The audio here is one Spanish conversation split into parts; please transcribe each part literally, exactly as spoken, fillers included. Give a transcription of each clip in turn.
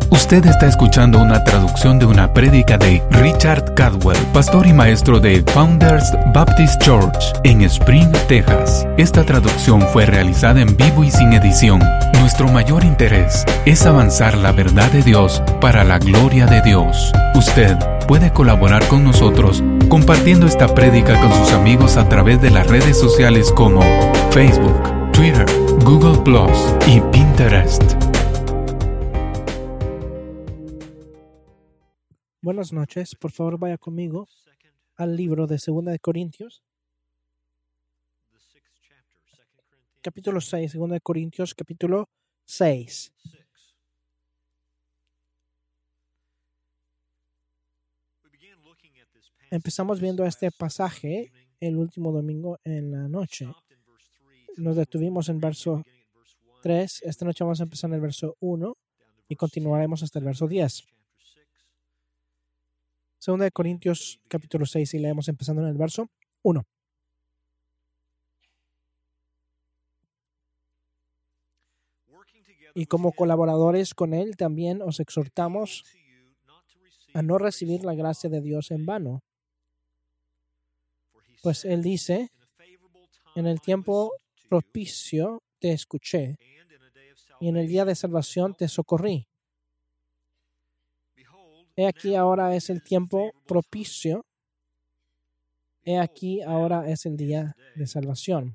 Usted está escuchando una traducción de una prédica de Richard Cadwell, pastor y maestro de Founders Baptist Church en Spring, Texas. Esta traducción fue realizada en vivo y sin edición. Nuestro mayor interés es avanzar la verdad de Dios para la gloria de Dios. Usted puede colaborar con nosotros compartiendo esta prédica con sus amigos a través de las redes sociales como Facebook, Twitter, Google Plus y Pinterest. Buenas noches, por favor vaya conmigo al libro de Segunda de Corintios, capítulo seis, Segunda de Corintios, capítulo seis. Empezamos viendo este pasaje el último domingo en la noche. Nos detuvimos en verso tres, esta noche vamos a empezar en el verso uno y continuaremos hasta el verso diez. Segunda de Corintios, capítulo seis, y leemos empezando en el verso uno. Y como colaboradores con Él, también os exhortamos a no recibir la gracia de Dios en vano. Pues Él dice, en el tiempo propicio te escuché, y en el día de salvación te socorrí. He aquí ahora es el tiempo propicio. He aquí ahora es el día de salvación.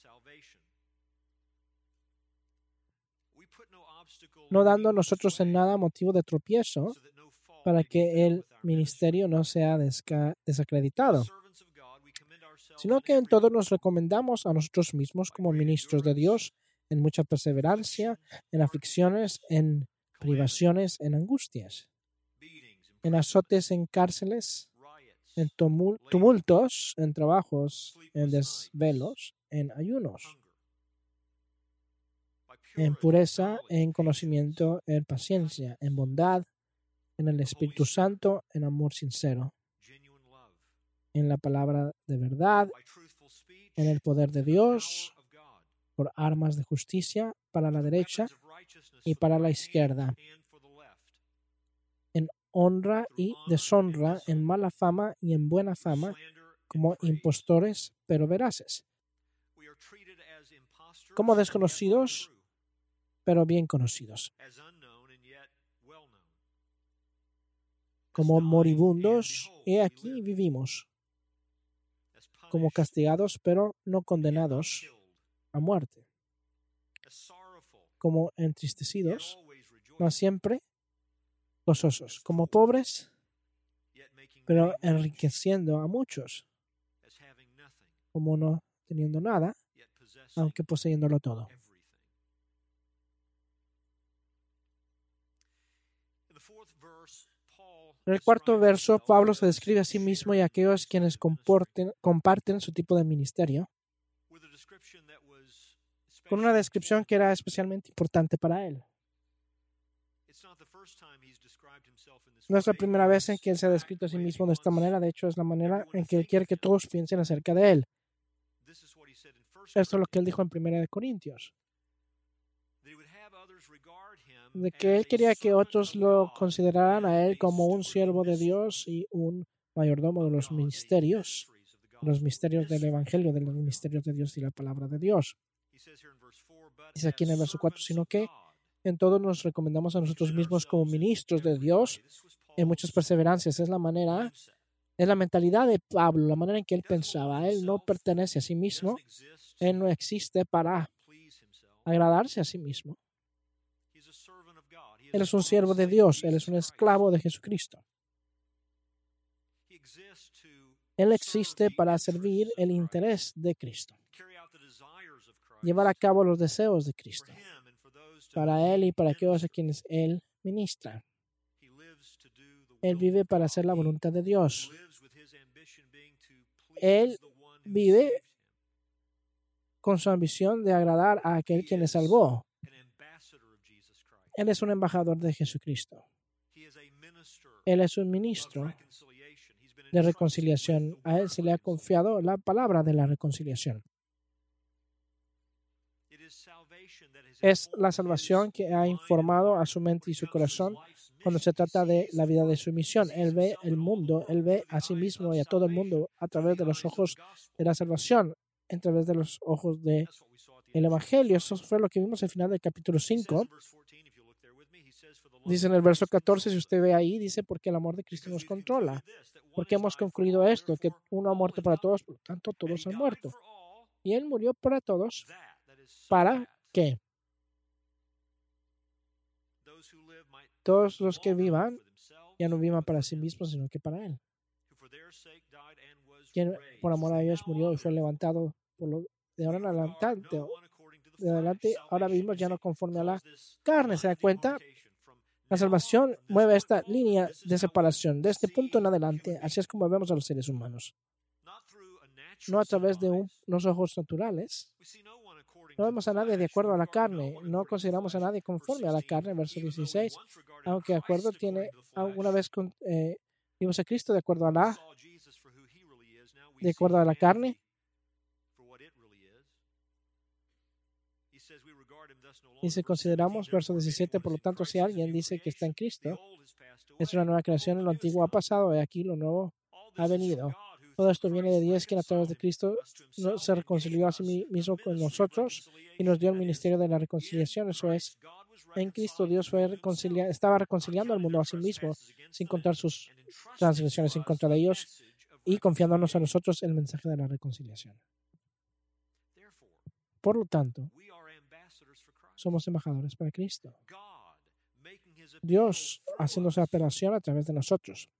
No dando nosotros en nada motivo de tropiezo para que el ministerio no sea desca- desacreditado, sino que en todo nos recomendamos a nosotros mismos como ministros de Dios en mucha perseverancia, en aflicciones, en privaciones, en angustias, en azotes, en cárceles, en tumul- tumultos, en trabajos, en desvelos, en ayunos, en pureza, en conocimiento, en paciencia, en bondad, en el Espíritu Santo, en amor sincero, en la palabra de verdad, en el poder de Dios, por armas de justicia para la derecha y para la izquierda, en honra y deshonra, en mala fama y en buena fama, como impostores pero veraces, como desconocidos pero bien conocidos, como moribundos, he aquí vivimos, como castigados pero no condenados a muerte, como entristecidos, mas siempre gozosos, como pobres pero enriqueciendo a muchos, como no teniendo nada, aunque poseyéndolo todo. En el cuarto verso, Pablo se describe a sí mismo y a aquellos quienes comporten, comparten su tipo de ministerio con una descripción que era especialmente importante para él. No es la primera vez en que él se ha descrito a sí mismo de esta manera, de hecho es la manera en que él quiere que todos piensen acerca de él. Esto es lo que él dijo en Primera de Corintios, de que él quería que otros lo consideraran a él como un siervo de Dios y un mayordomo de los misterios, los misterios del Evangelio, de los misterios de Dios y la palabra de Dios. Dice aquí en el verso cuatro, sino que en todo nos recomendamos a nosotros mismos como ministros de Dios en muchas perseverancias. Es la manera, es la mentalidad de Pablo, la manera en que él pensaba. Él no pertenece a sí mismo, él no existe para agradarse a sí mismo. Él es un siervo de Dios, él es un esclavo de Jesucristo. Él existe para servir el interés de Cristo, llevar a cabo los deseos de Cristo, para Él y para aquellos a quienes Él ministra. Él vive para hacer la voluntad de Dios. Él vive con su ambición de agradar a aquel quien le salvó. Él es un embajador de Jesucristo. Él es un ministro de reconciliación. A Él se le ha confiado la palabra de la reconciliación. es la salvación que ha informado a su mente y su corazón cuando se trata de la vida de su misión. Él ve el mundo, él ve a sí mismo y a todo el mundo a través de los ojos de la salvación, a través de los ojos del Evangelio. Eso fue lo que vimos al final del capítulo cinco. Dice en el verso catorce, si usted ve ahí, dice, porque el amor de Cristo nos controla. Porque hemos concluido esto, que uno ha muerto para todos, por lo tanto todos han muerto. Y Él murió para todos. ¿Para qué? Todos los que vivan ya no vivan para sí mismos, sino que para Él. Quien por amor a ellos murió y fue levantado por lo de ahora en adelante. De adelante, ahora vivimos ya no conforme a la carne. ¿Se da cuenta? La salvación mueve esta línea de separación. De este punto en adelante, así es como vemos a los seres humanos. No a través de un, unos ojos naturales. No vemos a nadie de acuerdo a la carne. No consideramos a nadie conforme a la carne. Verso dieciséis. Aunque de acuerdo tiene alguna vez con, eh, vimos a Cristo de acuerdo a la de acuerdo a la carne. Y si consideramos, verso diecisiete, por lo tanto, si alguien dice que está en Cristo, es una nueva creación, lo antiguo ha pasado, y aquí lo nuevo ha venido. Todo esto viene de Dios, quien a través de Cristo se reconcilió a sí mismo con nosotros y nos dio el ministerio de la reconciliación. Eso es, en Cristo Dios fue reconcilia- estaba reconciliando al mundo a sí mismo, sin contar sus transgresiones en contra de ellos y confiándonos a nosotros el mensaje de la reconciliación. Por lo tanto, somos embajadores para Cristo. Dios haciendo su apelación a través de nosotros.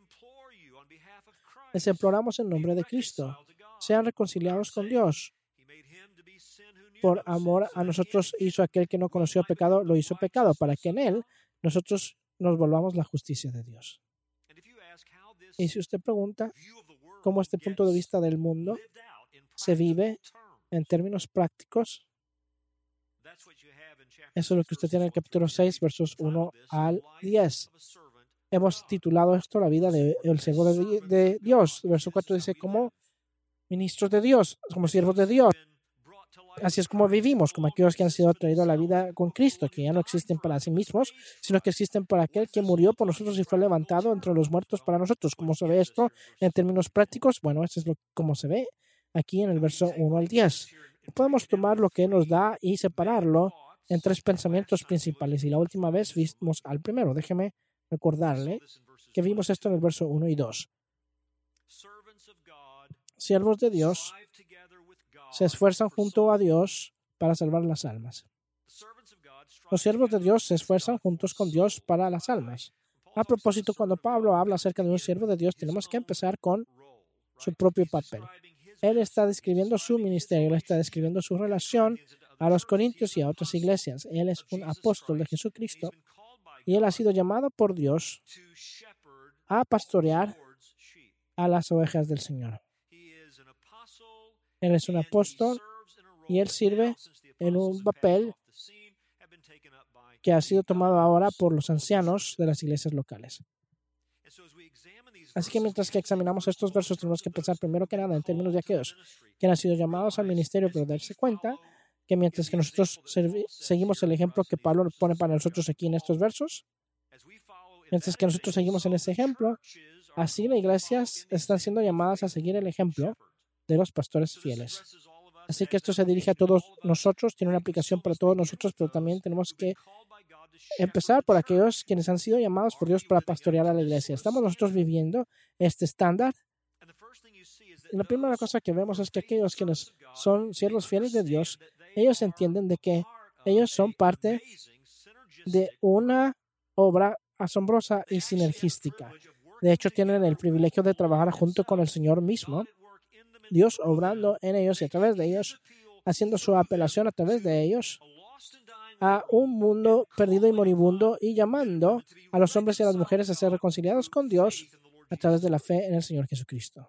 Les imploramos en nombre de Cristo. Sean reconciliados con Dios. Por amor a nosotros hizo aquel que no conoció pecado, lo hizo pecado, para que en él nosotros nos volvamos la justicia de Dios. Y si usted pregunta cómo este punto de vista del mundo se vive en términos prácticos, eso es lo que usted tiene en el capítulo seis, versos uno al diez. Hemos titulado esto la vida del siervo de, de Dios. Verso cuatro dice, como ministros de Dios, como siervos de Dios. Así es como vivimos, como aquellos que han sido traídos a la vida con Cristo, que ya no existen para sí mismos, sino que existen para aquel que murió por nosotros y fue levantado entre los muertos para nosotros. ¿Cómo se ve esto en términos prácticos? Bueno, esto es lo como se ve aquí en el verso uno al diez. Podemos tomar lo que nos da y separarlo en tres pensamientos principales. Y la última vez vimos al primero. Déjeme recordarle que vimos esto en el verso uno y dos. Siervos de Dios se esfuerzan junto a Dios para salvar las almas. Los siervos de Dios se esfuerzan juntos con Dios para las almas. A propósito, cuando Pablo habla acerca de un siervo de Dios, tenemos que empezar con su propio papel. Él está describiendo su ministerio, él está describiendo su relación a los corintios y a otras iglesias. Él es un apóstol de Jesucristo y él ha sido llamado por Dios a pastorear a las ovejas del Señor. Él es un apóstol y él sirve en un papel que ha sido tomado ahora por los ancianos de las iglesias locales. Así que mientras que examinamos estos versos, tenemos que pensar primero que nada en términos de aquellos que han sido llamados al ministerio, pero darse cuenta que mientras que nosotros seguimos el ejemplo que Pablo pone para nosotros aquí en estos versos, mientras que nosotros seguimos en ese ejemplo, así las iglesias están siendo llamadas a seguir el ejemplo de los pastores fieles. Así que esto se dirige a todos nosotros, tiene una aplicación para todos nosotros, pero también tenemos que empezar por aquellos quienes han sido llamados por Dios para pastorear a la iglesia. ¿Estamos nosotros viviendo este estándar? Y la primera cosa que vemos es que aquellos quienes son siervos fieles de Dios, ellos entienden de que ellos son parte de una obra asombrosa y sinergística. De hecho, tienen el privilegio de trabajar junto con el Señor mismo, Dios obrando en ellos y a través de ellos, haciendo su apelación a través de ellos a un mundo perdido y moribundo y llamando a los hombres y a las mujeres a ser reconciliados con Dios a través de la fe en el Señor Jesucristo.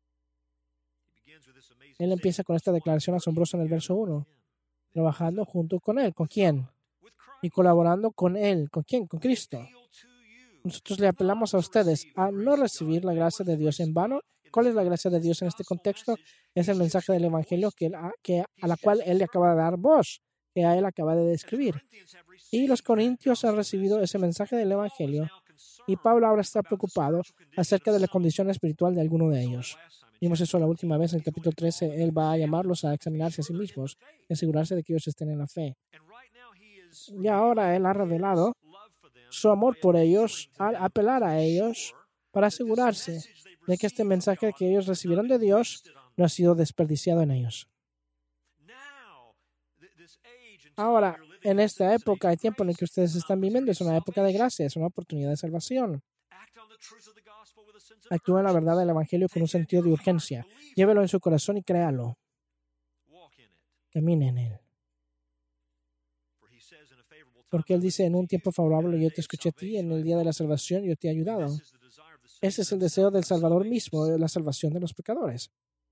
Él empieza con esta declaración asombrosa en el verso uno, trabajando junto con Él. ¿Con quién? Y colaborando con Él. ¿Con quién? Con Cristo. Nosotros le apelamos a ustedes a no recibir la gracia de Dios en vano. ¿Cuál es la gracia de Dios en este contexto? Es el mensaje del Evangelio que, que, a la cual Él le acaba de dar voz. que a él acaba de describir. Y los corintios han recibido ese mensaje del Evangelio, y Pablo ahora está preocupado acerca de la condición espiritual de alguno de ellos. Vimos eso la última vez en el capítulo trece. Él va a llamarlos a examinarse a sí mismos y asegurarse de que ellos estén en la fe. Y ahora él ha revelado su amor por ellos al apelar a ellos para asegurarse de que este mensaje que ellos recibieron de Dios no ha sido desperdiciado en ellos. Ahora, en esta época, el tiempo en el que ustedes están viviendo es una época de gracia, es una oportunidad de salvación. Actúa en la verdad del Evangelio con un sentido de urgencia. Llévelo en su corazón y créalo. Camine en él. Porque él dice, en un tiempo favorable yo te escuché a ti, en el día de la salvación yo te he ayudado. Ese es el deseo del Salvador mismo, de la salvación de los pecadores.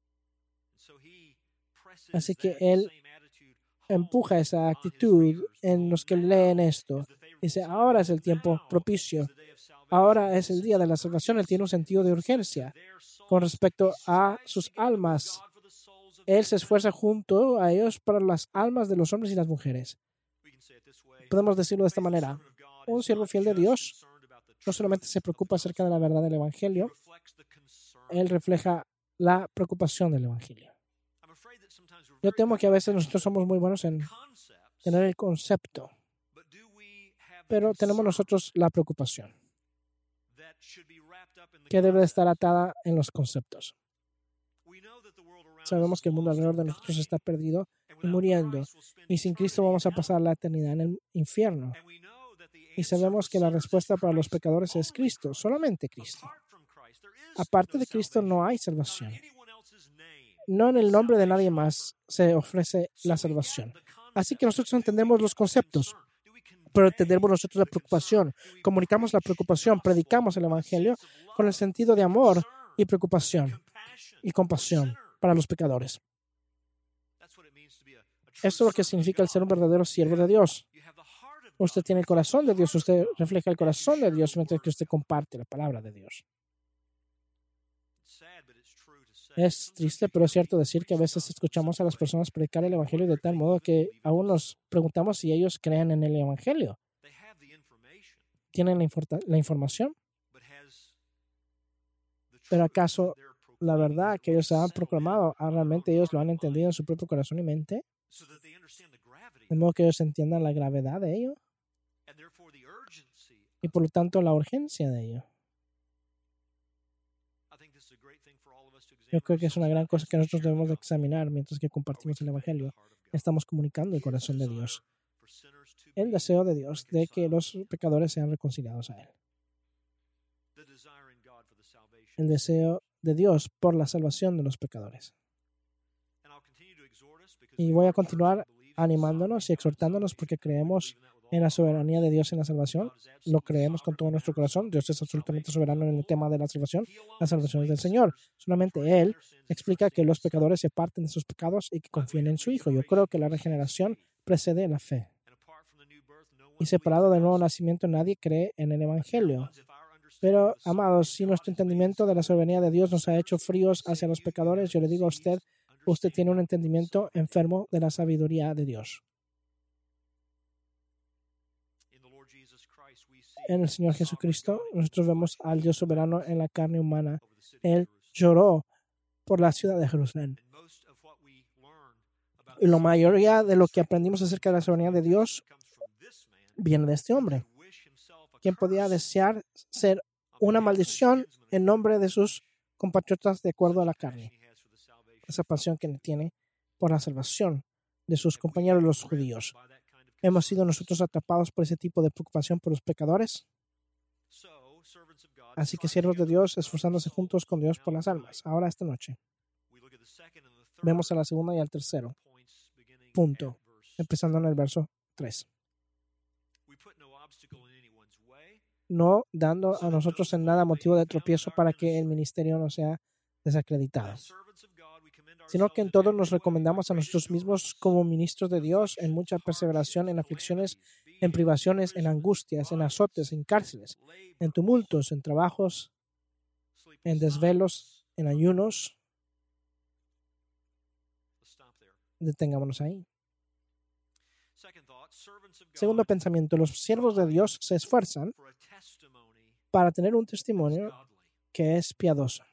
Así que él empuja esa actitud en los que leen esto. Dice, ahora es el tiempo propicio. Ahora es el día de la salvación. Él tiene un sentido de urgencia con respecto a sus almas. Él se esfuerza junto a ellos para las almas de los hombres y las mujeres. Podemos decirlo de esta manera. Un siervo fiel de Dios no solamente se preocupa acerca de la verdad del Evangelio, él refleja la preocupación del Evangelio. Yo temo que a veces nosotros somos muy buenos en tener el concepto, pero tenemos nosotros la preocupación que debe estar atada en los conceptos. Sabemos que el mundo alrededor de nosotros está perdido y muriendo, y sin Cristo vamos a pasar la eternidad en el infierno. Y sabemos que la respuesta para los pecadores es Cristo, solamente Cristo. Aparte de Cristo no hay salvación. No en el nombre de nadie más se ofrece la salvación. Así que nosotros entendemos los conceptos, pero entendemos nosotros la preocupación. Comunicamos la preocupación, predicamos el Evangelio con el sentido de amor y preocupación y compasión para los pecadores. Eso es lo que significa el ser un verdadero siervo de Dios. Usted tiene el corazón de Dios, usted refleja el corazón de Dios mientras que usted comparte la palabra de Dios. Es triste, pero es cierto decir que a veces escuchamos a las personas predicar el Evangelio de tal modo que aún nos preguntamos si ellos creen en el Evangelio. ¿Tienen la, infor- la información? ¿Pero acaso la verdad que ellos han proclamado, realmente ellos lo han entendido en su propio corazón y mente? De modo que ellos entiendan la gravedad de ello y por lo tanto la urgencia de ello. Yo creo que es una gran cosa que nosotros debemos examinar mientras que compartimos el Evangelio. Estamos comunicando el corazón de Dios. El deseo de Dios de que los pecadores sean reconciliados a Él. El deseo de Dios por la salvación de los pecadores. Y voy a continuar animándonos y exhortándonos porque creemos en la soberanía de Dios en la salvación. Lo creemos con todo nuestro corazón. Dios es absolutamente soberano en el tema de la salvación. La salvación es del Señor. Solamente Él explica que los pecadores se aparten de sus pecados y que confíen en su Hijo. Yo creo que la regeneración precede la fe. Y separado del nuevo nacimiento, nadie cree en el Evangelio. Pero, amados, si nuestro entendimiento de la soberanía de Dios nos ha hecho fríos hacia los pecadores, yo le digo a usted, usted tiene un entendimiento enfermo de la sabiduría de Dios. En el Señor Jesucristo, nosotros vemos al Dios soberano en la carne humana. Él lloró por la ciudad de Jerusalén. Y la mayoría de lo que aprendimos acerca de la soberanía de Dios viene de este hombre, quien podía desear ser una maldición en nombre de sus compatriotas de acuerdo a la carne. Esa pasión que tiene por la salvación de sus compañeros los judíos. ¿Hemos sido nosotros atrapados por ese tipo de preocupación por los pecadores? Así que siervos de Dios, esforzándose juntos con Dios por las almas. Ahora esta noche vemos a la segunda y al tercero punto, empezando en el verso tres. No dando a nosotros en nada motivo de tropiezo para que el ministerio no sea desacreditado, sino que en todo nos recomendamos a nosotros mismos como ministros de Dios en mucha perseveración, en aflicciones, en privaciones, en angustias, en azotes, en cárceles, en tumultos, en trabajos, en desvelos, en ayunos. Detengámonos ahí. Segundo pensamiento, los siervos de Dios se esfuerzan para tener un testimonio que es piadoso.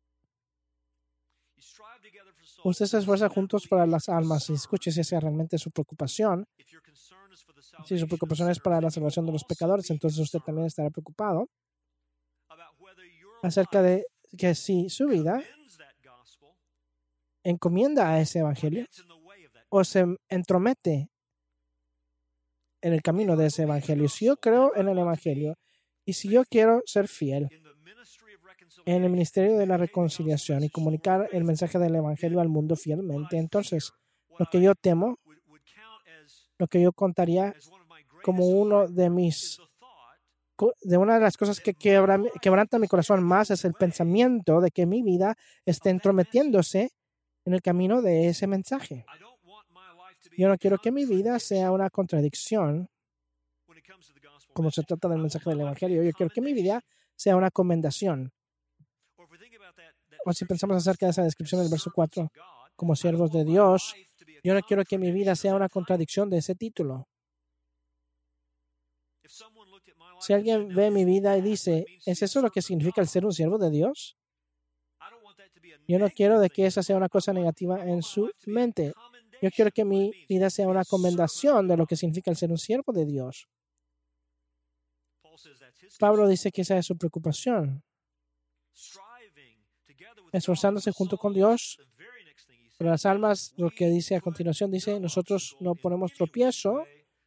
Usted se esfuerza juntos para las almas y escuche si esa realmente es su preocupación. Si su preocupación es para la salvación de los pecadores, entonces usted también estará preocupado acerca de que si su vida encomienda a ese evangelio o se entromete en el camino de ese evangelio. Si yo creo en el evangelio y si yo quiero ser fiel en el ministerio de la reconciliación y comunicar el mensaje del evangelio al mundo fielmente, entonces lo que yo temo, lo que yo contaría como uno de mis de una de las cosas que quebra, quebranta mi corazón más es el pensamiento de que mi vida esté entrometiéndose en el camino de ese mensaje. Yo no quiero que mi vida sea una contradicción como se trata del mensaje del evangelio. Yo quiero que mi vida sea una comendación. O si pensamos acerca de esa descripción del verso cuatro, como siervos de Dios, yo no quiero que mi vida sea una contradicción de ese título. Si alguien ve mi vida y dice, ¿es eso lo que significa el ser un siervo de Dios? Yo no quiero de que esa sea una cosa negativa en su mente. Yo quiero que mi vida sea una comendación de lo que significa el ser un siervo de Dios. Pablo dice que esa es su preocupación. Esforzándose junto con Dios por las almas, lo que dice a continuación, dice, nosotros no ponemos tropiezo,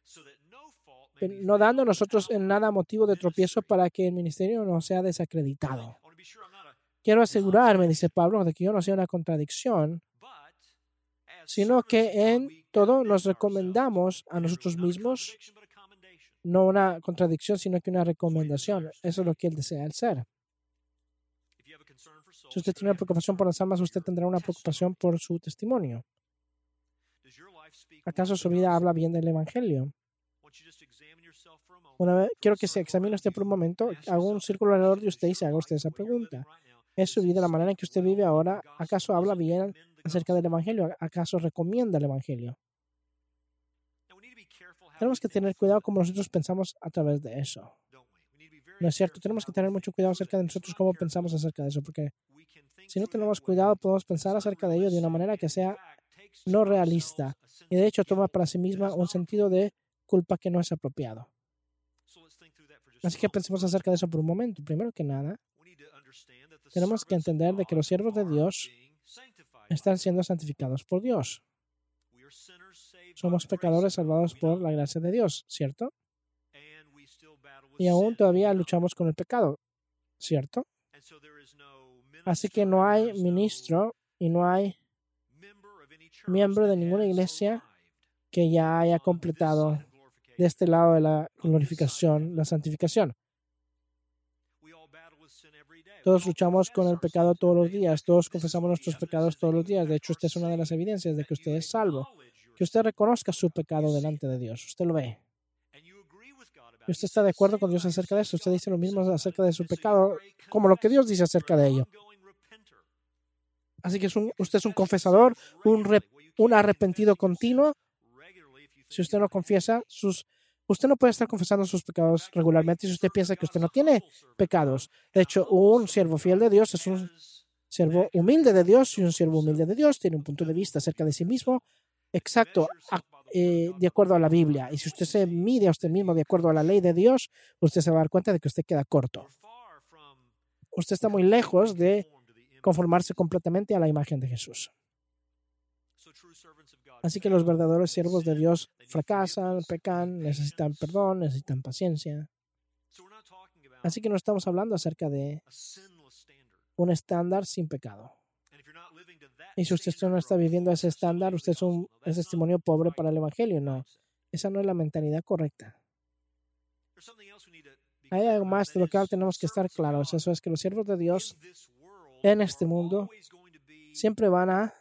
no dando nosotros en nada motivo de tropiezo para que el ministerio no sea desacreditado. Quiero asegurarme, dice Pablo, de que yo no sea una contradicción, sino que en todo nos recomendamos a nosotros mismos, no una contradicción, sino que una recomendación. Eso es lo que él desea el ser. Si usted tiene una preocupación por las almas, usted tendrá una preocupación por su testimonio. ¿Acaso su vida habla bien del evangelio? Una vez, quiero que se examine usted por un momento, haga un círculo alrededor de usted y se haga usted esa pregunta. ¿Es su vida, la manera en que usted vive ahora, acaso habla bien acerca del evangelio? ¿Acaso recomienda el evangelio? Tenemos que tener cuidado como nosotros pensamos a través de eso. ¿No es cierto? Tenemos que tener mucho cuidado acerca de nosotros cómo pensamos acerca de eso, porque si no tenemos cuidado, podemos pensar acerca de ello de una manera que sea no realista y de hecho toma para sí misma un sentido de culpa que no es apropiado. Así que pensemos acerca de eso por un momento. Primero que nada, tenemos que entender de que los siervos de Dios están siendo santificados por Dios. Somos pecadores salvados por la gracia de Dios, ¿cierto? Y aún todavía luchamos con el pecado, ¿cierto? Así que no hay ministro y no hay miembro de ninguna iglesia que ya haya completado de este lado de la glorificación, la santificación. Todos luchamos con el pecado todos los días, todos confesamos nuestros pecados todos los días. De hecho, esta es una de las evidencias de que usted es salvo, que usted reconozca su pecado delante de Dios. Usted lo ve. Y usted está de acuerdo con Dios acerca de eso. Usted dice lo mismo acerca de su pecado, como lo que Dios dice acerca de ello. Así que es un, usted es un confesador, un, rep, un arrepentido continuo. Si usted no confiesa sus... Usted no puede estar confesando sus pecados regularmente si usted piensa que usted no tiene pecados. De hecho, un siervo fiel de Dios es un siervo humilde de Dios y un siervo humilde de Dios tiene un punto de vista acerca de sí mismo exacto, a, eh, de acuerdo a la Biblia. Y si usted se mide a usted mismo de acuerdo a la ley de Dios, usted se va a dar cuenta de que usted queda corto. Usted está muy lejos de conformarse completamente a la imagen de Jesús. Así que los verdaderos siervos de Dios fracasan, pecan, necesitan perdón, necesitan paciencia. Así que no estamos hablando acerca de un estándar sin pecado. Y si usted no está viviendo ese estándar, usted es un es testimonio pobre para el Evangelio. No, esa no es la mentalidad correcta. Hay algo más de lo que tenemos que estar claros. Eso es que los siervos de Dios en este mundo siempre van a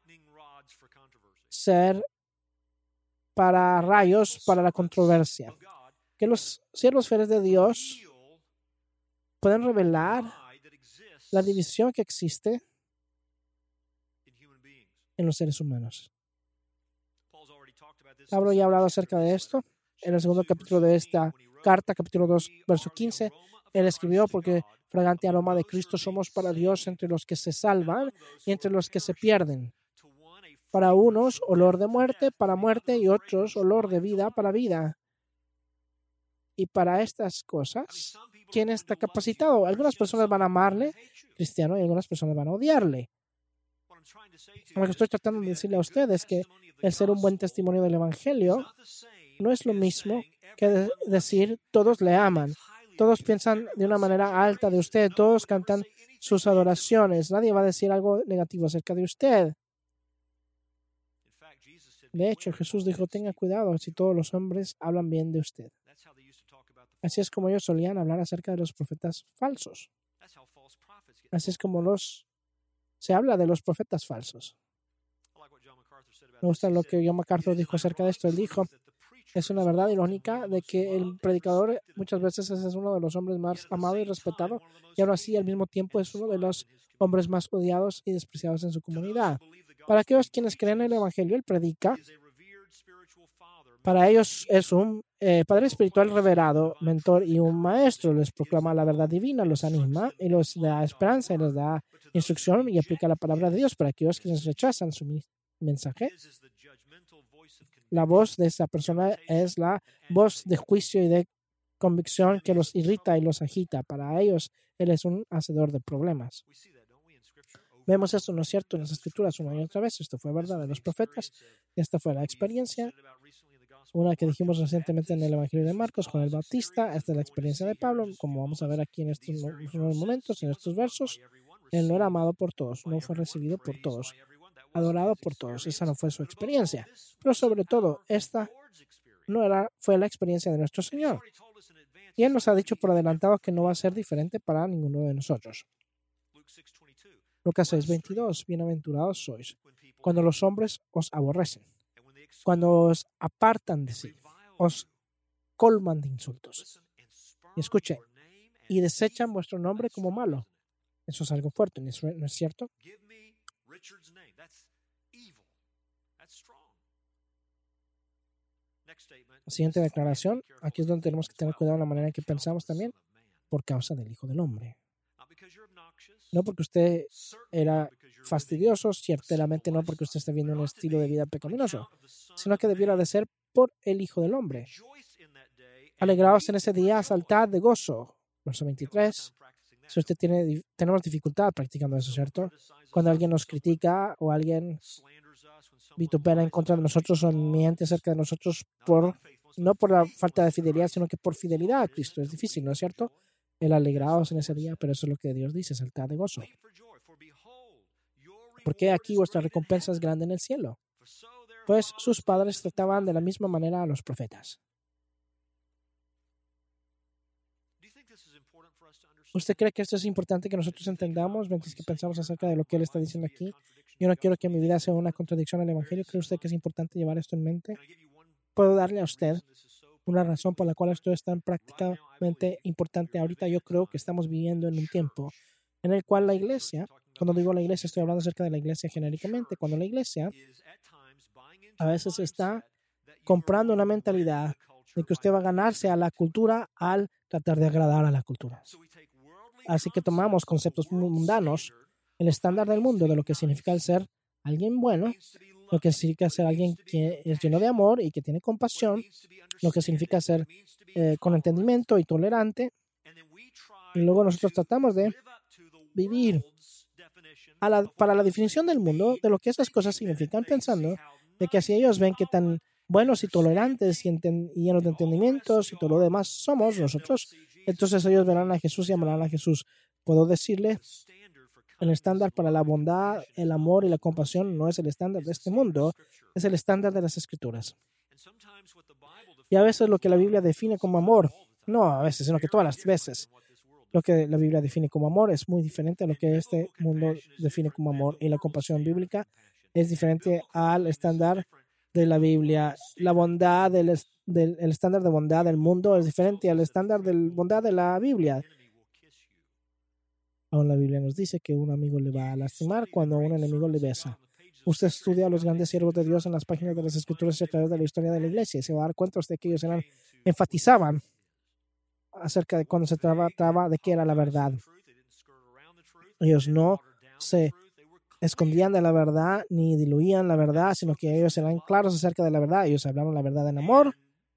ser para rayos para la controversia. Que los siervos fieles de Dios pueden revelar la división que existe en los seres humanos. Pablo ya ha hablado acerca de esto. En el segundo capítulo de esta carta, capítulo dos, verso quince, él escribió: porque fragante aroma de Cristo somos para Dios entre los que se salvan y entre los que se pierden. Para unos, olor de muerte para muerte, y otros, olor de vida para vida. Y para estas cosas, ¿quién está capacitado? Algunas personas van a amarle, cristiano, y algunas personas van a odiarle. Lo que estoy tratando de decirle a ustedes es que el ser un buen testimonio del Evangelio no es lo mismo que de- decir todos le aman, todos piensan de una manera alta de usted, todos cantan sus adoraciones, nadie va a decir algo negativo acerca de usted. De hecho, Jesús dijo: tenga cuidado si todos los hombres hablan bien de usted. Así es como ellos solían hablar acerca de los profetas falsos. Así es como los se habla de los profetas falsos. Me gusta lo que John MacArthur dijo acerca de esto. Él dijo: es una verdad irónica de que el predicador muchas veces es uno de los hombres más amados y respetados, y aún así al mismo tiempo es uno de los hombres más odiados y despreciados en su comunidad. Para aquellos quienes creen en el Evangelio, él predica. Para ellos es un eh, padre espiritual reverado, mentor y un maestro. Les proclama la verdad divina, los anima y los da esperanza y les da instrucción y aplica la palabra de Dios. Para aquellos quienes rechazan su mi- mensaje, la voz de esa persona es la voz de juicio y de convicción que los irrita y los agita. Para ellos, él es un hacedor de problemas. Vemos esto, ¿no es cierto?, en las Escrituras una y otra vez. Esto fue verdad de los profetas. Esta fue la experiencia. Una que dijimos recientemente en el Evangelio de Marcos con el Bautista. Esta es la experiencia de Pablo, como vamos a ver aquí en estos mo- momentos, en estos versos. Él no era amado por todos, no fue recibido por todos, adorado por todos. Esa no fue su experiencia. Pero sobre todo, esta no era, fue la experiencia de nuestro Señor. Y Él nos ha dicho por adelantado que no va a ser diferente para ninguno de nosotros. Lucas seis veintidós. Bienaventurados sois cuando los hombres os aborrecen, cuando os apartan de sí, os colman de insultos. Y escuche, y desechan vuestro nombre como malo. Eso es algo fuerte, ¿no es cierto? La siguiente declaración, aquí es donde tenemos que tener cuidado en la manera en que pensamos también, por causa del Hijo del Hombre. No porque usted era fastidioso, ciertamente no porque usted está viendo un estilo de vida pecaminoso, sino que debiera de ser por el Hijo del Hombre. Alegraos en ese día, saltad de gozo. Verso veintitrés. Si usted tiene, tenemos dificultad practicando eso, ¿cierto? Cuando alguien nos critica o alguien vitupera en contra de nosotros o miente acerca de nosotros, por, no por la falta de fidelidad, sino que por fidelidad a Cristo. Es difícil, ¿no es cierto? El alegraos en ese día, pero eso es lo que Dios dice, saltad de gozo. Porque aquí vuestra recompensa es grande en el cielo. Pues sus padres trataban de la misma manera a los profetas. ¿Usted cree que esto es importante que nosotros entendamos mientras que pensamos acerca de lo que Él está diciendo aquí? Yo no quiero que mi vida sea una contradicción al Evangelio. ¿Cree usted que es importante llevar esto en mente? Puedo darle a usted una razón por la cual esto es tan prácticamente importante. Ahorita yo creo que estamos viviendo en un tiempo en el cual la iglesia, cuando digo la iglesia, estoy hablando acerca de la iglesia genéricamente, cuando la iglesia a veces está comprando una mentalidad de que usted va a ganarse a la cultura al tratar de agradar a la cultura. Así que tomamos conceptos mundanos, el estándar del mundo de lo que significa el ser alguien bueno, lo que significa ser alguien que es lleno de amor y que tiene compasión, lo que significa ser eh, con entendimiento y tolerante. Y luego nosotros tratamos de vivir a la, para la definición del mundo de lo que esas cosas significan, pensando de que si ellos ven que tan buenos y tolerantes y, enten, y llenos de entendimientos y todo lo demás somos nosotros, entonces ellos verán a Jesús y amarán a Jesús. Puedo decirle, el estándar para la bondad, el amor y la compasión no es el estándar de este mundo, es el estándar de las Escrituras. Y a veces lo que la Biblia define como amor, no a veces, sino que todas las veces, lo que la Biblia define como amor es muy diferente a lo que este mundo define como amor. Y la compasión bíblica es diferente al estándar de la Biblia. La bondad, del, del el estándar de bondad del mundo es diferente al estándar de bondad de la Biblia. Aún la Biblia nos dice que un amigo le va a lastimar cuando un enemigo le besa. Usted estudia a los grandes siervos de Dios en las páginas de las Escrituras y a través de la historia de la iglesia y se va a dar cuenta usted que ellos eran, enfatizaban acerca de cuando se trataba de qué era la verdad. Ellos no se escondían de la verdad ni diluían la verdad, sino que ellos eran claros acerca de la verdad. Ellos hablaron la verdad en amor.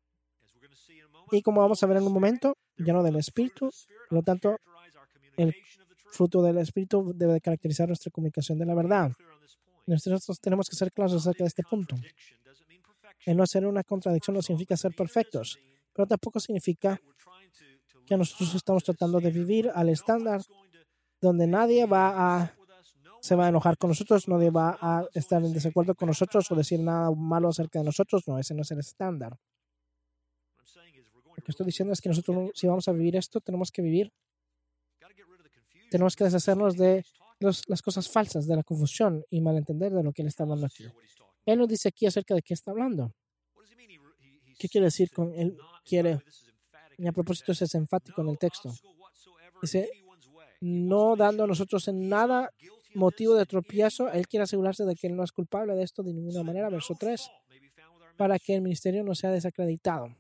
Y como vamos a ver en un momento, lleno del Espíritu. Por lo tanto, el fruto del Espíritu debe de caracterizar nuestra comunicación de la verdad. Nosotros tenemos que ser claros acerca de este punto. El no ser una contradicción no significa ser perfectos, pero tampoco significa que nosotros estamos tratando de vivir al estándar donde nadie va a se va a enojar con nosotros, nadie va a estar en desacuerdo con nosotros o decir nada malo acerca de nosotros. No, ese no es el estándar. Lo que estoy diciendo es que nosotros, si vamos a vivir esto, tenemos que vivir, tenemos que deshacernos de los, las cosas falsas, de la confusión y malentender de lo que él está hablando aquí. Él nos dice aquí acerca de qué está hablando. ¿Qué quiere decir con él? Quiere, y a propósito, eso es enfático en el texto. Dice, no dando a nosotros en nada motivo de tropiezo. Él quiere asegurarse de que él no es culpable de esto de ninguna manera. Verso tres, para que el ministerio no sea desacreditado.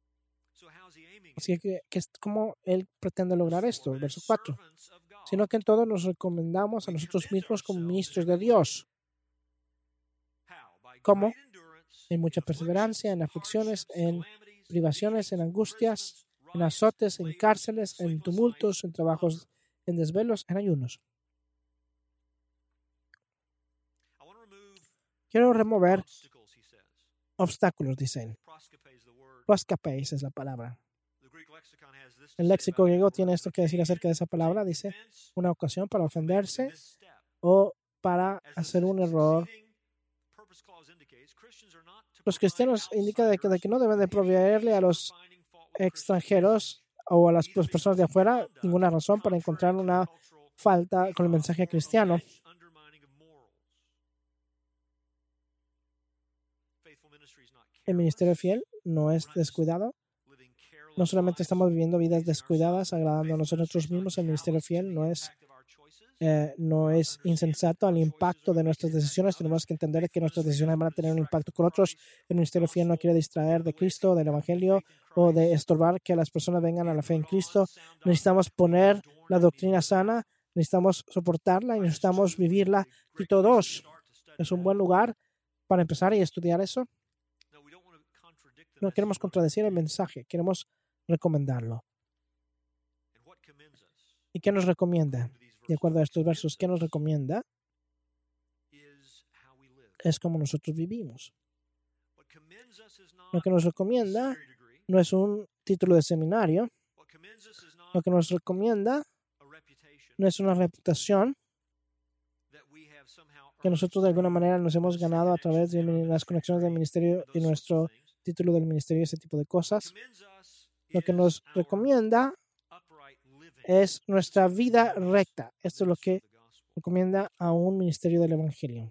Así que, que ¿cómo él pretende lograr esto? Verso cuatro, sino que en todo nos recomendamos a nosotros mismos como ministros de Dios. ¿Cómo? En mucha perseverancia, en aflicciones, en privaciones, en angustias, en azotes, en cárceles, en tumultos, en trabajos, en desvelos, en ayunos. Quiero remover obstáculos, dicen. Proskapéis es la palabra. El léxico griego tiene esto que decir acerca de esa palabra. Dice, una ocasión para ofenderse o para hacer un error. Los cristianos indican de que, de que no deben de proveerle a los extranjeros o a las, las personas de afuera ninguna razón para encontrar una falta con el mensaje cristiano. El ministerio fiel no es descuidado. No solamente estamos viviendo vidas descuidadas, agradando a nosotros mismos. El ministerio fiel no es, eh, no es insensato al impacto de nuestras decisiones. Tenemos que entender que nuestras decisiones van a tener un impacto con otros. El ministerio fiel no quiere distraer de Cristo, del Evangelio o de estorbar que las personas vengan a la fe en Cristo. Necesitamos poner la doctrina sana, necesitamos soportarla y necesitamos vivirla. Tito dos es un buen lugar para empezar y estudiar eso. No queremos contradecir el mensaje, queremos recomendarlo. ¿Y qué nos recomienda? De acuerdo a estos versos, ¿qué nos recomienda? Es como nosotros vivimos. Lo que nos recomienda no es un título de seminario. Lo que nos recomienda no es una reputación que nosotros de alguna manera nos hemos ganado a través de las conexiones del ministerio y nuestro título del ministerio, ese tipo de cosas. Lo que nos recomienda es nuestra vida recta. Esto es lo que recomienda a un ministerio del Evangelio.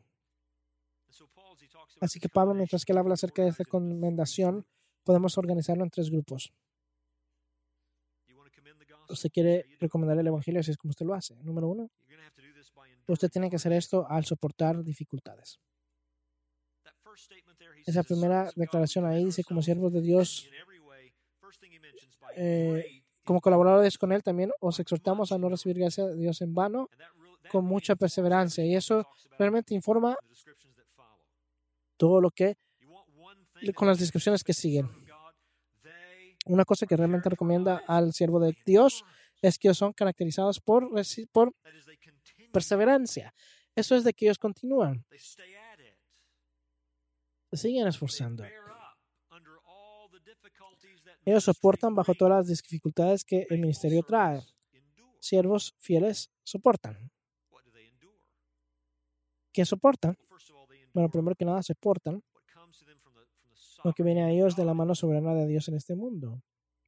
Así que Pablo, mientras que él habla acerca de esta recomendación, podemos organizarlo en tres grupos. Usted quiere recomendar el Evangelio, así es como usted lo hace. Número uno, usted tiene que hacer esto al soportar dificultades. Esa primera declaración ahí dice, como siervos de Dios, eh, como colaboradores con Él, también os exhortamos a no recibir gracia de Dios en vano, con mucha perseverancia. Y eso realmente informa todo lo que, con las descripciones que siguen. Una cosa que realmente recomienda al siervo de Dios es que ellos son caracterizados por, por perseverancia. Eso es de que ellos continúan. Siguen esforzando. Ellos soportan bajo todas las dificultades que el ministerio trae. Siervos fieles soportan. ¿Qué soportan? Bueno, primero que nada, soportan lo que viene a ellos de la mano soberana de Dios en este mundo.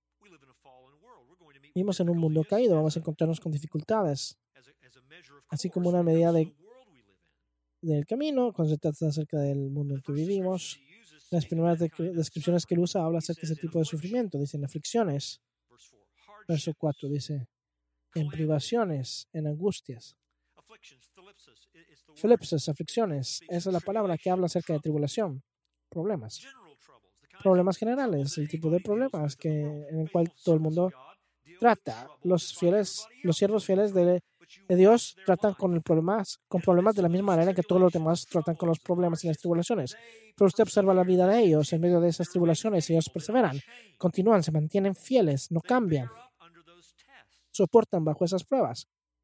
Vivimos en un mundo caído, vamos a encontrarnos con dificultades. Así como una medida de del camino, cuando se trata acerca del mundo en que vivimos. Las primeras descripciones que él usa habla acerca de ese tipo de sufrimiento. Dicen aflicciones. Verso cuatro dice, en privaciones, en angustias. Filipsis, aflicciones. Esa es la palabra que habla acerca de tribulación. Problemas. Problemas generales, el tipo de problemas que, en el cual todo el mundo trata. Los fieles, los siervos fieles de, de Dios tratan con, el problemas, con problemas de la misma manera que todos los demás tratan con los problemas y las tribulaciones. Pero usted observa la vida de ellos en medio de esas tribulaciones y ellos perseveran, continúan, se mantienen fieles, no cambian, soportan bajo esas pruebas.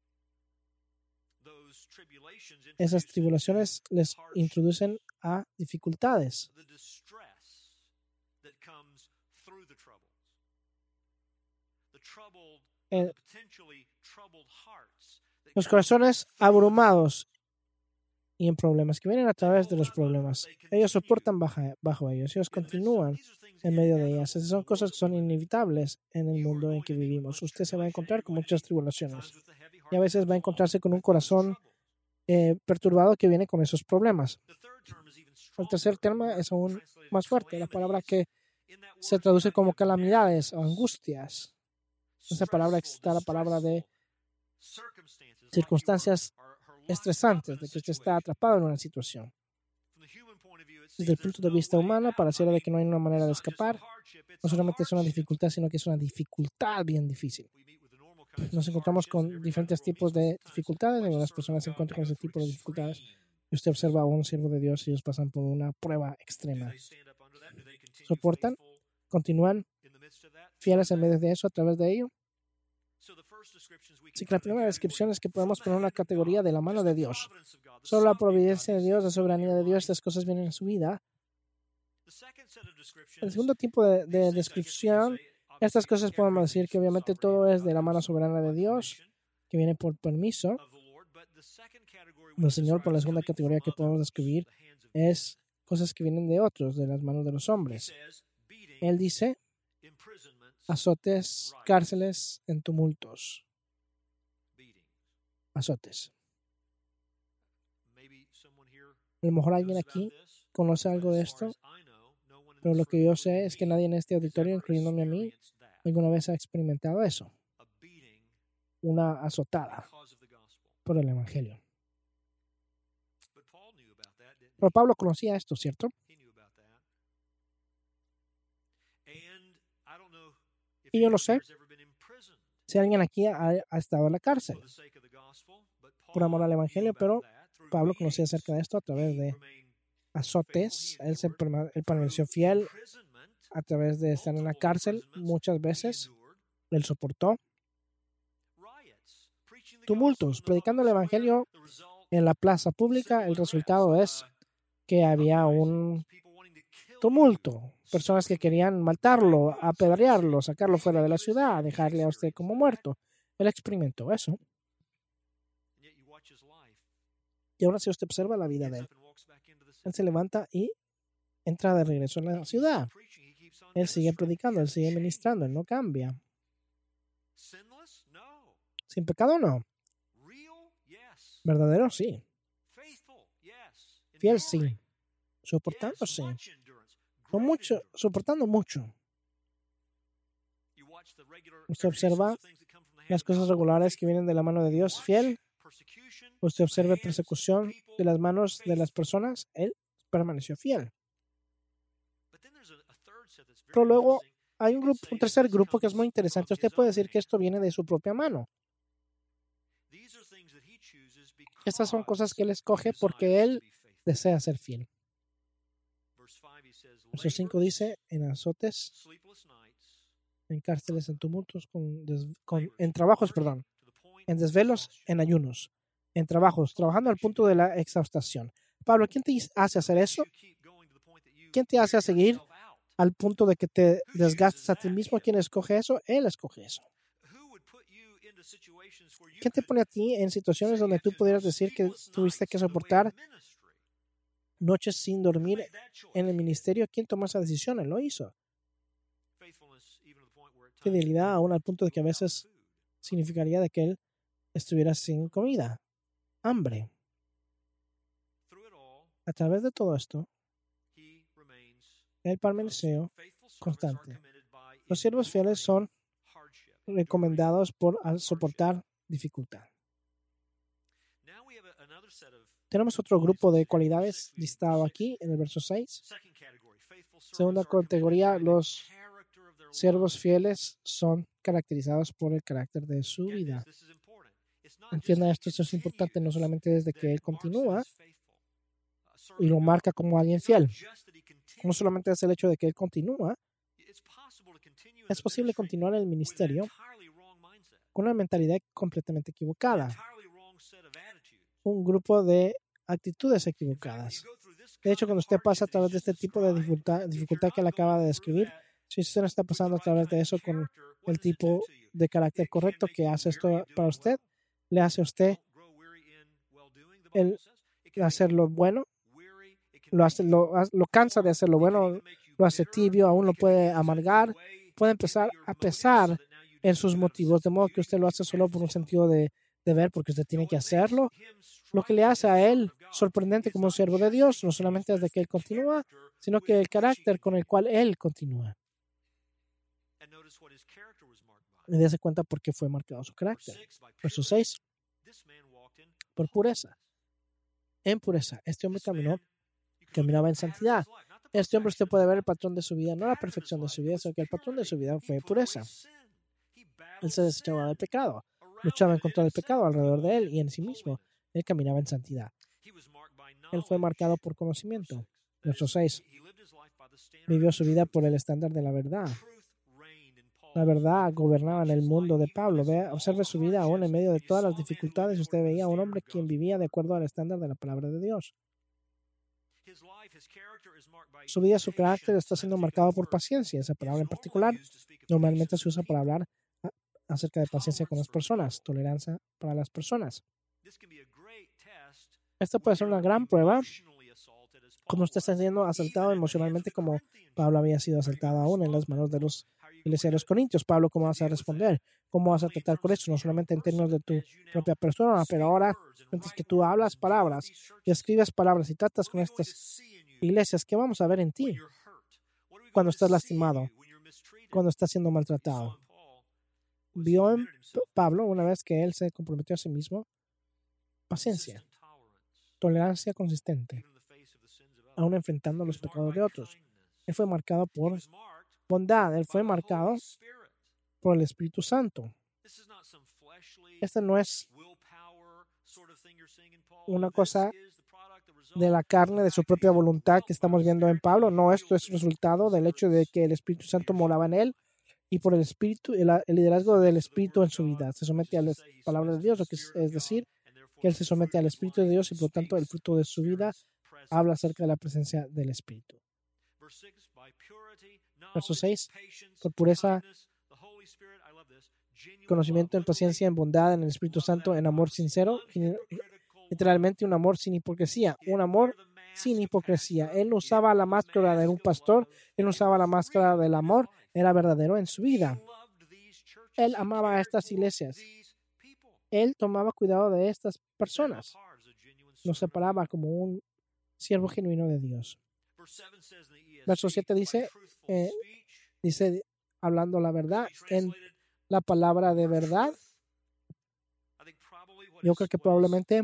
Esas tribulaciones les introducen a dificultades. Eh, los corazones abrumados y en problemas que vienen a través de los problemas. Ellos soportan bajo, bajo ellos. Ellos continúan en medio de ellas. Esas son cosas que son inevitables en el mundo en que vivimos. Usted se va a encontrar con muchas tribulaciones. Y a veces va a encontrarse con un corazón eh, perturbado que viene con esos problemas. El tercer tema es aún más fuerte. La palabra que se traduce como calamidades o angustias. Esa palabra está la palabra de circunstancias estresantes, de que usted está atrapado en una situación. Desde el punto de vista humano, pareciera de que no hay una manera de escapar. No solamente es una dificultad, sino que es una dificultad bien difícil. Nos encontramos con diferentes tipos de dificultades. Algunas personas se encuentran con ese tipo de dificultades. Y usted observa a un siervo de Dios y ellos pasan por una prueba extrema. ¿Soportan? ¿Continúan fieles en medio de eso, a través de ello? Así que la primera descripción es que podemos poner una categoría de la mano de Dios. Solo la providencia de Dios, la soberanía de Dios, estas cosas vienen en su vida. El segundo tipo de, de descripción, estas cosas podemos decir que obviamente todo es de la mano soberana de Dios, que viene por permiso del Señor. Por la segunda categoría que podemos describir es cosas que vienen de otros, de las manos de los hombres. Él dice azotes, cárceles, en tumultos. Azotes. A lo mejor alguien aquí conoce algo de esto, pero lo que yo sé es que nadie en este auditorio, incluyéndome a mí, alguna vez ha experimentado eso. Una azotada por el Evangelio. Pero Pablo conocía esto, ¿cierto? Y yo no sé si alguien aquí ha, ha estado en la cárcel por amor al Evangelio, pero Pablo conocía acerca de esto a través de azotes. Él, se, él permaneció fiel a través de estar en la cárcel muchas veces. Él soportó tumultos, predicando el Evangelio en la plaza pública. El resultado es que había un tumulto, personas que querían matarlo, apedrearlo, sacarlo fuera de la ciudad, dejarle a usted como muerto. Él experimentó eso. Y ahora si usted observa la vida de él, él se levanta y entra de regreso en la ciudad. Él sigue predicando, él sigue ministrando, él no cambia. ¿Sin pecado? No. ¿Verdadero? Sí. Fiel, sí. Soportando, sí. No mucho, soportando mucho. Usted observa las cosas regulares que vienen de la mano de Dios, fiel. Usted observa persecución de las manos de las personas, él permaneció fiel. Pero luego hay un grupo, un tercer grupo que es muy interesante. Usted puede decir que esto viene de su propia mano. Estas son cosas que él escoge porque él desea ser fiel. Verso cinco dice, en azotes, en cárceles, en tumultos, con des, con, en trabajos, perdón, en desvelos, en ayunos, en trabajos, trabajando al punto de la exhaustación. Pablo, ¿quién te hace hacer eso? ¿Quién te hace a seguir al punto de que te desgastes a ti mismo? ¿Quién escoge eso? Él escoge eso. ¿Quién te pone a ti en situaciones donde tú pudieras decir que tuviste que soportar noches sin dormir en el ministerio? ¿Quién tomó esa decisión? Él lo hizo. Fidelidad aún al punto de que a veces significaría de que él estuviera sin comida, hambre. A través de todo esto, él permaneció constante. Los siervos fieles son recomendados por soportar dificultad. Tenemos otro grupo de cualidades listado aquí en el verso seis. Segunda categoría, los siervos fieles son caracterizados por el carácter de su vida. Entienda esto, esto es importante, no solamente desde que él continúa y lo marca como alguien fiel. No solamente es el hecho de que él continúa, es posible continuar en el ministerio con una mentalidad completamente equivocada, un grupo de actitudes equivocadas. De hecho, cuando usted pasa a través de este tipo de dificultad, dificultad que él acaba de describir, si usted no está pasando a través de eso con el tipo de carácter correcto que hace esto para usted, le hace a usted el hacer lo bueno, lo, hace, lo, lo cansa de hacer lo bueno, lo hace tibio, aún lo puede amargar, puede empezar a pesar en sus motivos, de modo que usted lo hace solo por un sentido de deber, porque usted tiene que hacerlo. Lo que le hace a él sorprendente como un siervo de Dios, no solamente es de que él continúa, sino que el carácter con el cual él continúa. Y dése cuenta por qué fue marcado su carácter. Verso seis. Por pureza. En pureza. Este hombre caminó, caminaba en santidad. Este hombre usted puede ver el patrón de su vida, no la perfección de su vida, sino que el patrón de su vida fue pureza. Él se desechaba del pecado, luchaba en contra del pecado alrededor de él y en sí mismo. Él caminaba en santidad. Él fue marcado por conocimiento. Verso seis. Vivió su vida por el estándar de la verdad. La verdad gobernaba en el mundo de Pablo. Vea, observe su vida aún en medio de todas las dificultades. Usted veía a un hombre quien vivía de acuerdo al estándar de la palabra de Dios. Su vida, su carácter está siendo marcado por paciencia. Esa palabra en particular normalmente se usa para hablar acerca de paciencia con las personas, tolerancia para las personas. Esta puede ser una gran prueba cuando usted está siendo asaltado emocionalmente como Pablo había sido asaltado aún en las manos de los iglesias de los Corintios. Pablo, ¿cómo vas a responder? ¿Cómo vas a tratar con eso? No solamente en términos de tu propia persona, pero ahora, mientras que tú hablas palabras y escribes palabras y tratas con estas iglesias, ¿qué vamos a ver en ti cuando estás lastimado, cuando estás siendo maltratado? Vio en Pablo, una vez que él se comprometió a sí mismo, paciencia, tolerancia consistente, aún enfrentando los pecados de otros. Él fue marcado por bondad, él fue marcado por el Espíritu Santo. Esta no es una cosa de la carne, de su propia voluntad que estamos viendo en Pablo. No, esto es resultado del hecho de que el Espíritu Santo moraba en él y por el Espíritu, el, el liderazgo del Espíritu en su vida. Se somete a la palabra de Dios, lo que es, es decir, que él se somete al Espíritu de Dios y por lo tanto el fruto de su vida habla acerca de la presencia del Espíritu. Verso seis. Por pureza, conocimiento, en paciencia, en bondad, en el Espíritu Santo, en amor sincero, literalmente un amor sin hipocresía, un amor sin hipocresía. Él no usaba la máscara de un pastor, él no usaba la máscara del amor, era verdadero en su vida. Él amaba a estas iglesias. Él tomaba cuidado de estas personas. Los separaba como un siervo genuino de Dios. Verso siete dice, eh, dice, hablando la verdad, en la palabra de verdad. Yo creo que probablemente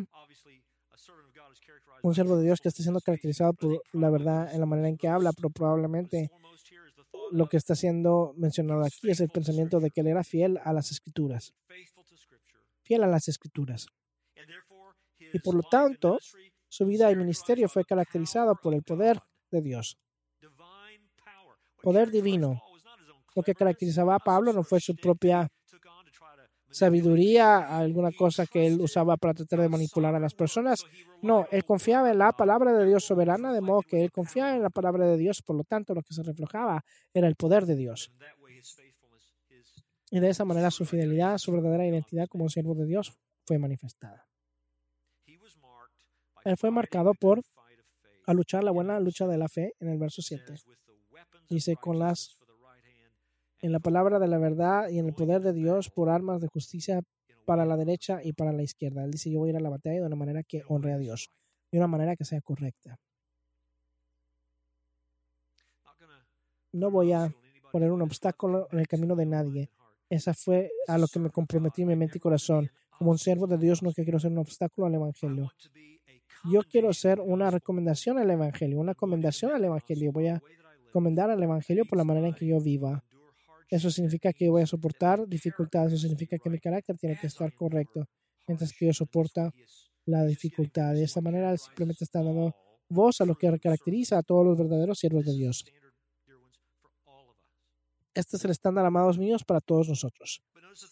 un siervo de Dios que esté siendo caracterizado por la verdad en la manera en que habla, pero probablemente lo que está siendo mencionado aquí es el pensamiento de que él era fiel a las Escrituras. Fiel a las Escrituras. Y por lo tanto, su vida y ministerio fue caracterizado por el poder de Dios. Poder divino. Lo que caracterizaba a Pablo no fue su propia sabiduría, alguna cosa que él usaba para tratar de manipular a las personas. No, él confiaba en la palabra de Dios soberana, de modo que él confiaba en la palabra de Dios, por lo tanto lo que se reflejaba era el poder de Dios. Y de esa manera su fidelidad, su verdadera identidad como siervo de Dios fue manifestada. Él fue marcado por a luchar la buena lucha de la fe en el verso siete. Dice, con las en la palabra de la verdad y en el poder de Dios por armas de justicia para la derecha y para la izquierda. Él dice, yo voy a ir a la batalla de una manera que honre a Dios, de una manera que sea correcta. No voy a poner un obstáculo en el camino de nadie. Esa fue a lo que me comprometí en mi mente y corazón. Como un siervo de Dios, no que quiero ser un obstáculo al Evangelio. Yo quiero ser una recomendación al Evangelio, una comendación al Evangelio. Voy a recomendar al Evangelio por la manera en que yo viva. Eso significa que voy a soportar dificultades. Eso significa que mi carácter tiene que estar correcto mientras que yo soporta la dificultad. De esta manera simplemente está dando voz a lo que caracteriza a todos los verdaderos siervos de Dios. Este es el estándar, amados míos, para todos nosotros.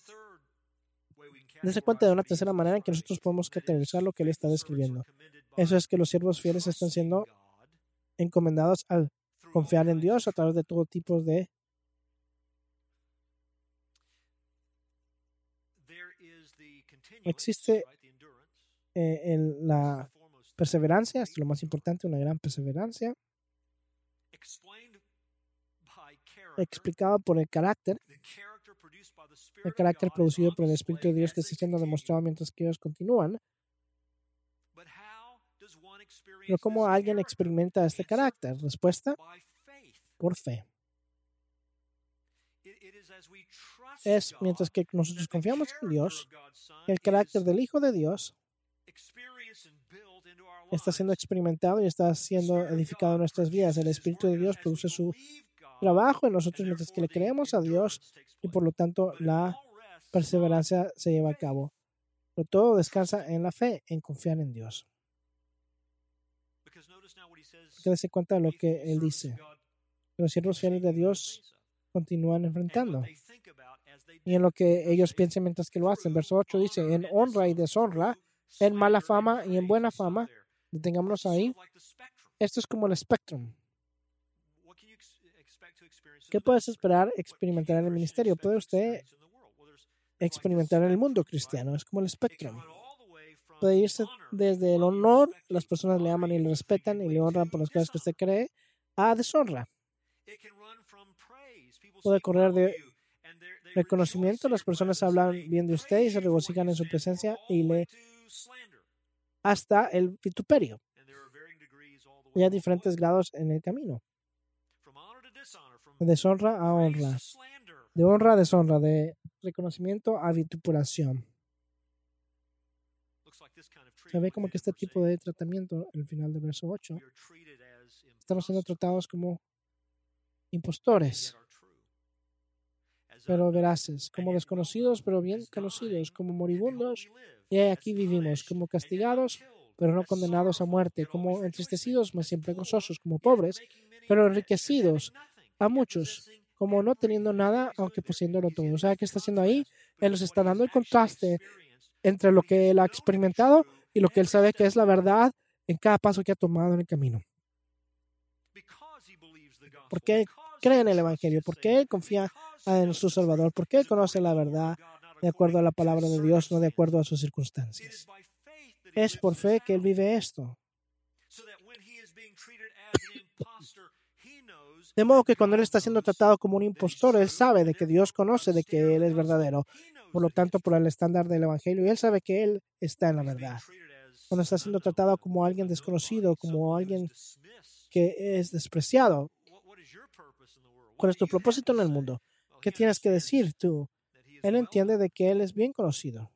Dese cuenta de una tercera manera en que nosotros podemos categorizar lo que él está describiendo. Eso es que los siervos fieles están siendo encomendados al confiar en Dios a través de todo tipo de existe eh, en la perseverancia, es lo más importante, una gran perseverancia explicado por el carácter, el carácter producido por el Espíritu de Dios que está siendo demostrado mientras que ellos continúan. Pero ¿cómo alguien experimenta este carácter? Respuesta: por fe. Es mientras que nosotros confiamos en Dios, el carácter del Hijo de Dios está siendo experimentado y está siendo edificado en nuestras vidas. El Espíritu de Dios produce su trabajo en nosotros mientras que le creemos a Dios y por lo tanto la perseverancia se lleva a cabo. Pero todo descansa en la fe, en confiar en Dios. Dese cuenta de lo que él dice. Los siervos fieles de Dios continúan enfrentando. Y en lo que ellos piensan mientras que lo hacen. Verso ocho dice: en honra y deshonra, en mala fama y en buena fama. Detengámonos ahí. Esto es como el espectro. ¿Qué puedes esperar experimentar en el ministerio? ¿Puede usted experimentar en el mundo cristiano? Es como el espectro. Puede irse desde el honor, las personas le aman y le respetan y le honran por las cosas que usted cree, a deshonra. Puede correr de reconocimiento, las personas hablan bien de usted y se regocijan en su presencia y le hasta el vituperio. Y hay diferentes grados en el camino. De deshonra a honra. De honra a deshonra. De reconocimiento a vituperación. Se ve como que este tipo de tratamiento, en el final del verso ocho, estamos siendo tratados como impostores, pero veraces, como desconocidos, pero bien conocidos, como moribundos, y aquí vivimos, como castigados, pero no condenados a muerte, como entristecidos, mas siempre gozosos, como pobres, pero enriquecidos a muchos, como no teniendo nada, aunque poseyéndolo todo. O sea, ¿qué está haciendo ahí? Él nos está dando el contraste entre lo que él ha experimentado y lo que él sabe que es la verdad en cada paso que ha tomado en el camino. Porque él cree en el Evangelio, porque él confía en su Salvador, porque él conoce la verdad de acuerdo a la palabra de Dios, no de acuerdo a sus circunstancias. Es por fe que él vive esto. De modo que cuando él está siendo tratado como un impostor, él sabe de que Dios conoce de que él es verdadero. Por lo tanto, por el estándar del Evangelio, él sabe que él está en la verdad. Cuando está siendo tratado como alguien desconocido, como alguien que es despreciado, ¿cuál es tu propósito en el mundo? ¿Qué tienes que decir tú? Él entiende de que él es bien conocido.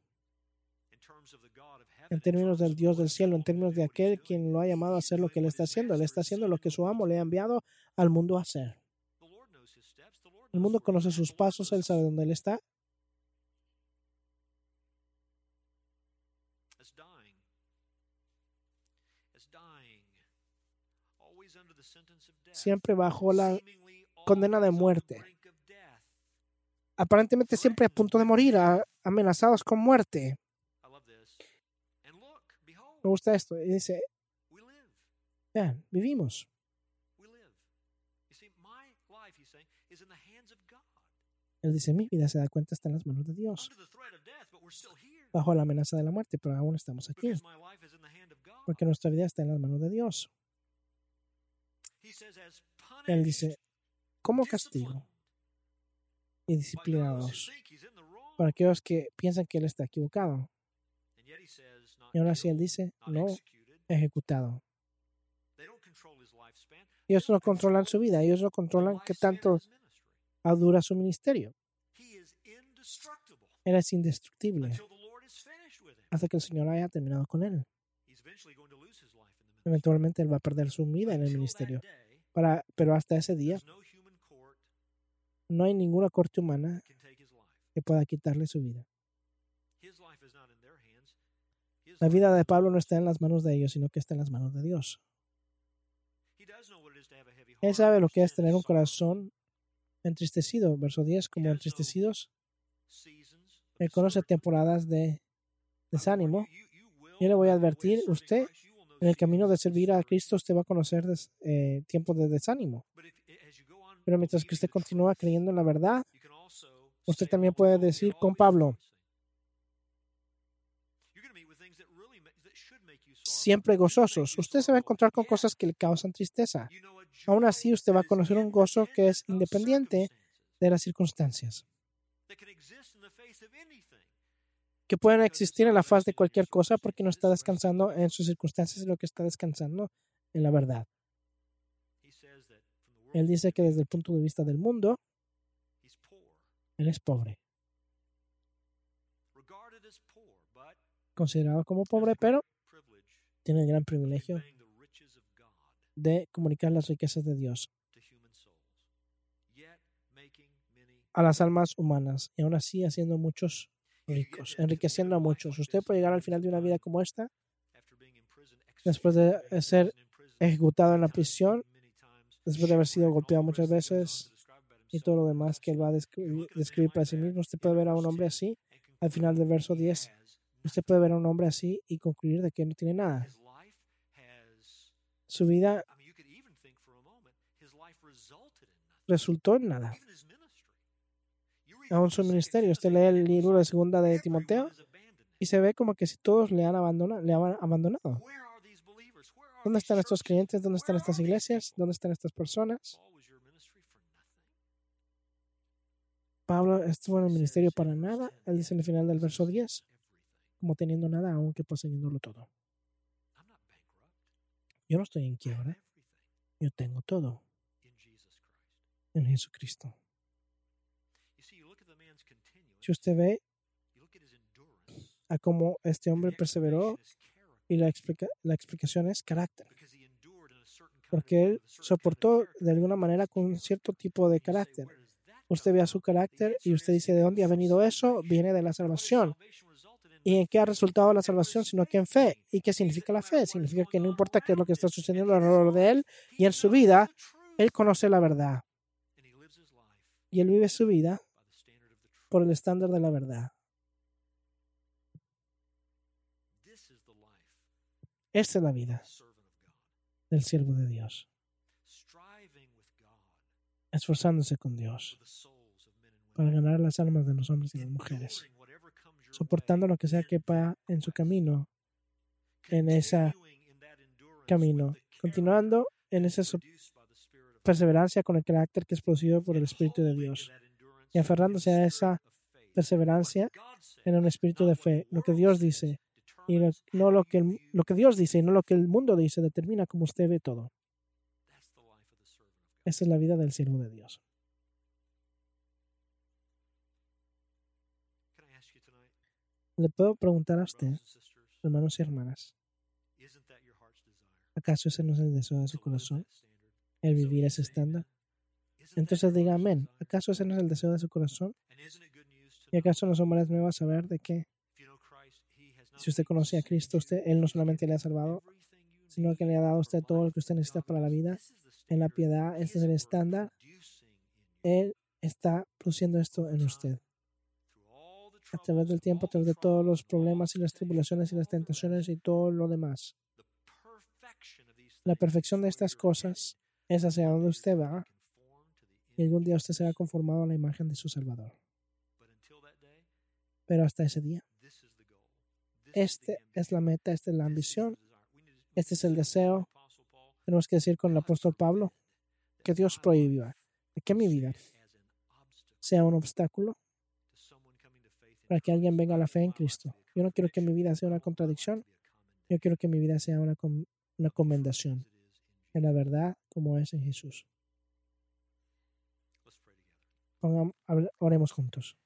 En términos del Dios del cielo, en términos de aquel quien lo ha llamado a hacer lo que él está haciendo. Él está haciendo lo que su amo le ha enviado al mundo a hacer. El mundo conoce sus pasos, él sabe dónde él está. Siempre bajo la condena de muerte. Aparentemente siempre a punto de morir, amenazados con muerte. Me gusta esto. Y dice, vean, vivimos. Él dice, mi vida, se da cuenta, está en las manos de Dios. Bajo la amenaza de la muerte, pero aún estamos aquí. Porque nuestra vida está en las manos de Dios. Él dice, como castigo y disciplinados para aquellos que piensan que él está equivocado. Y ahora sí él dice, no ejecutado. Ellos no controlan su vida, ellos no controlan qué tanto dura su ministerio. Él es indestructible hasta que el Señor haya terminado con él. Eventualmente él va a perder su vida en el ministerio. Para, pero hasta ese día no hay ninguna corte humana que pueda quitarle su vida. La vida de Pablo no está en las manos de ellos, sino que está en las manos de Dios. Él sabe lo que es tener un corazón entristecido. Verso diez, como entristecidos. Él conoce temporadas de desánimo. Yo le voy a advertir, usted en el camino de servir a Cristo, usted va a conocer des, eh, tiempos de desánimo. Pero mientras que usted continúa creyendo en la verdad, usted también puede decir con Pablo, siempre gozosos. Usted se va a encontrar con cosas que le causan tristeza. Aún así, usted va a conocer un gozo que es independiente de las circunstancias, que pueden existir en la faz de cualquier cosa porque no está descansando en sus circunstancias, sino que está descansando en la verdad. Él dice que desde el punto de vista del mundo, él es pobre. Considerado como pobre, pero tiene el gran privilegio de comunicar las riquezas de Dios a las almas humanas y aún así haciendo muchos ricos, enriqueciendo a muchos. Usted puede llegar al final de una vida como esta, después de ser ejecutado en la prisión, después de haber sido golpeado muchas veces y todo lo demás que él va a describir, describir para sí mismo. Usted puede ver a un hombre así al final del verso diez. Usted puede ver a un hombre así y concluir de que no tiene nada. Su vida resultó en nada. Aún su ministerio. Usted lee el libro de segunda de Timoteo y se ve como que si todos le han abandonado, le han abandonado. ¿Dónde están estos creyentes? ¿Dónde están estas iglesias? ¿Dónde están estas personas? Pablo estuvo en el ministerio para nada. Él dice en el final del verso diez, como teniendo nada, aunque poseyéndolo todo. Yo no estoy en quiebra. Yo tengo todo en Jesucristo. Si usted ve a cómo este hombre perseveró, y la, explica, la explicación es carácter. Porque él soportó de alguna manera con un cierto tipo de carácter. Usted ve a su carácter y usted dice, ¿de dónde ha venido eso? Viene de la salvación. ¿Y en qué ha resultado la salvación? Sino que en fe. ¿Y qué significa la fe? Significa que no importa qué es lo que está sucediendo alrededor de él y en su vida, él conoce la verdad. Y él vive su vida por el estándar de la verdad. Esta es la vida del siervo de Dios, esforzándose con Dios para ganar las almas de los hombres y las mujeres, soportando lo que sea que va en su camino, en ese camino, continuando en esa perseverancia con el carácter que es producido por el Espíritu de Dios y aferrándose a esa perseverancia en un espíritu de fe. Lo que Dios dice y lo, no lo que el, lo que Dios dice y no lo que el mundo dice determina cómo usted ve todo. Esa es la vida del siervo de Dios. Le puedo preguntar a usted, hermanos y hermanas, ¿acaso ese no es el deseo de su corazón? ¿El vivir ese estándar? Entonces diga amén. ¿Acaso ese no es el deseo de su corazón? ¿Y acaso no son buenas nuevas saber de que si usted conoce a Cristo, usted, Él no solamente le ha salvado, sino que le ha dado a usted todo lo que usted necesita para la vida en la piedad? Este es el estándar. Él está produciendo esto en usted. A través del tiempo, a través de todos los problemas y las tribulaciones y las tentaciones y todo lo demás. La perfección de estas cosas es hacia donde usted va y algún día usted será conformado a la imagen de su Salvador. Pero hasta ese día, esta es la meta, esta es la ambición, este es el deseo. Tenemos que decir con el apóstol Pablo que Dios prohibió que mi vida sea un obstáculo para que alguien venga a la fe en Cristo. Yo no quiero que mi vida sea una contradicción. Yo quiero que mi vida sea una, com una comendación en la verdad como es en Jesús. Pongamos, oremos juntos.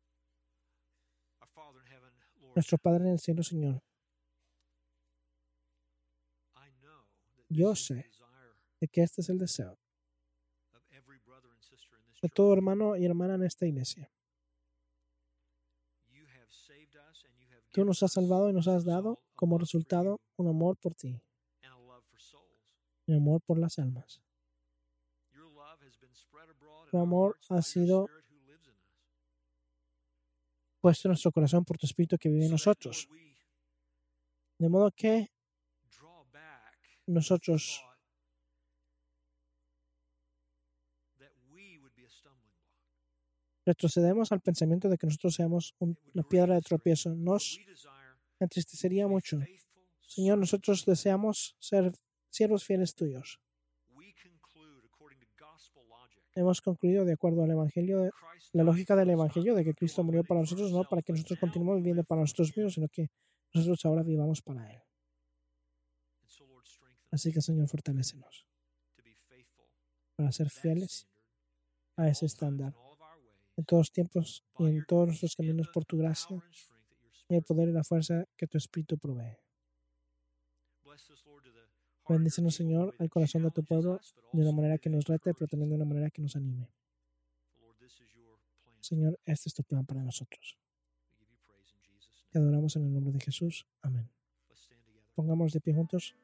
Nuestro Padre en el cielo, Señor, Yo sé de que este es el deseo de todo hermano y hermana en esta iglesia. Tú nos has salvado y nos has dado como resultado un amor por ti, un amor por las almas. Tu amor ha sido puesto en nuestro corazón por tu Espíritu que vive en nosotros. De modo que nosotros retrocedemos al pensamiento de que nosotros seamos un- una piedra de tropiezo. Nos entristecería mucho. Señor, nosotros deseamos ser siervos fieles tuyos. Hemos concluido de acuerdo al Evangelio, de- la lógica del Evangelio, de que Cristo murió para nosotros, no para que nosotros continuemos viviendo para nosotros mismos, sino que nosotros ahora vivamos para Él. Así que, Señor, fortalécenos para ser fieles a ese estándar en todos tiempos y en todos nuestros caminos por tu gracia y el poder y la fuerza que tu Espíritu provee. Bendícenos, Señor, al corazón de tu pueblo de una manera que nos rete, pero también de una manera que nos anime. Señor, este es tu plan para nosotros. Te adoramos en el nombre de Jesús. Amén. Pongamos de pie juntos.